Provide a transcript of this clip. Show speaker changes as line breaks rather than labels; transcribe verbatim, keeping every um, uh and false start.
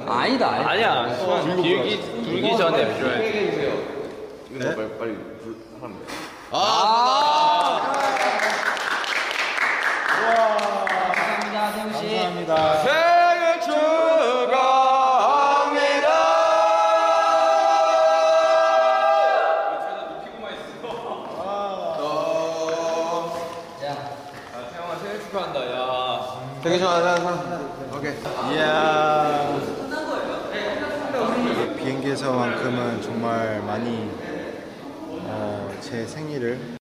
아니다, 아니다.
아니야. 수원 길기 불기 전에 줘야지.
이거 너 빨리 빨리 불 하면 돼.
아! 감사합니다, 태우 씨.
감사합니다.
생일 축하합니다.
야,
태영아 생일 축하한다. 야.
되게 좋아하는 오케이.
이야. 비행기에서만큼은 정말 많이 어, 제 생일을